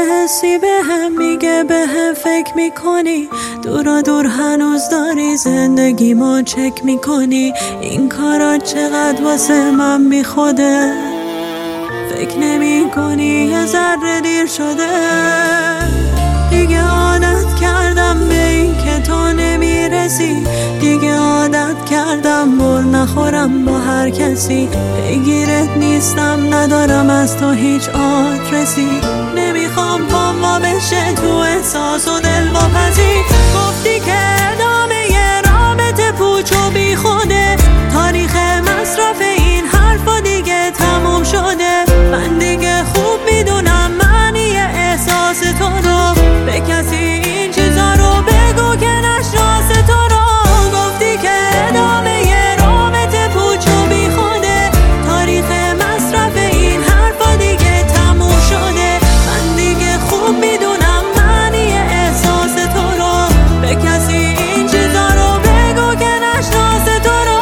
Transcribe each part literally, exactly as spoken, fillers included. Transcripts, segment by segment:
حسی به هم میگه به هم فکر میکنی، دورا دور هنوز داری زندگی ما چک میکنی. این کارا چقدر واسه من بی خوده، فکر نمی کنی یه ذره دیر شده. دیگه عادت کردم به این که تو نمیرسی، دیگه عادت کردم بر نخورم با هر کسی. پیگیرت نیستم ندارم از تو هیچ آدرسی، نمیخوام پام بشه تو احساس و دل واپسی. گفتی که ادامه یه رابطه پوچ و بی خوده، تاریخ مصرف این حرفا دیگه تموم شده. من دیگه خوب میدونم معنی احساس تو رو، به کسی این چیزا رو بگو که نشناس تو رو. گفتی که ادامه یه رابطه پوچ و بی خوده، تاریخ مصرف این حرفا دیگه تموم شده. من دیگه خوب میدونم معنی احساس تو رو، به کسی این چیزا رو بگو که نشناس تو رو.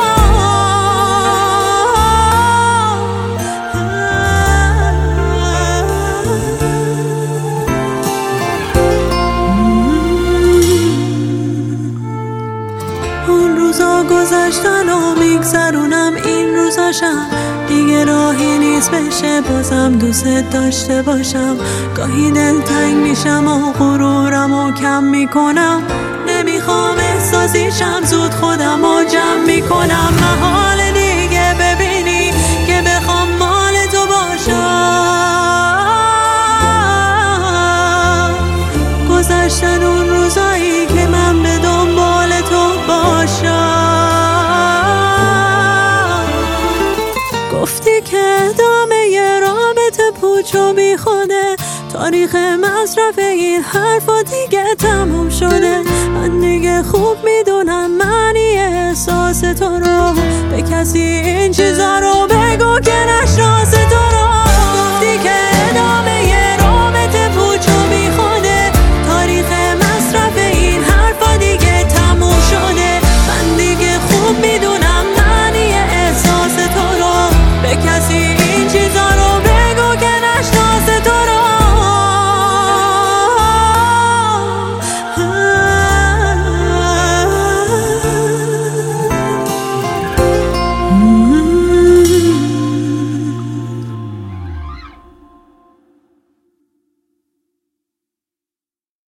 اون روزا گذشتن و میگذرونم این روزاشم، دیگه راهی نیست بشه بازم دوست داشته باشم. گاهی دلتنگ میشم و غرورم و کم میکنم، نمیخوام احساسیشم زود خودم و جمع میکنم. محال دیگه ببینی که بخوام مال تو باشم. گذشتن اون روزایی که من به دنبال تو باشم. گفتی که ادامه یه رابطه پوچ و بی خوده، تاریخ مصرف این حرفا دیگه تموم شده. من دیگه خوب میدونم معنی احساس تو رو، به کسی این چیزا رو بگو که نشناس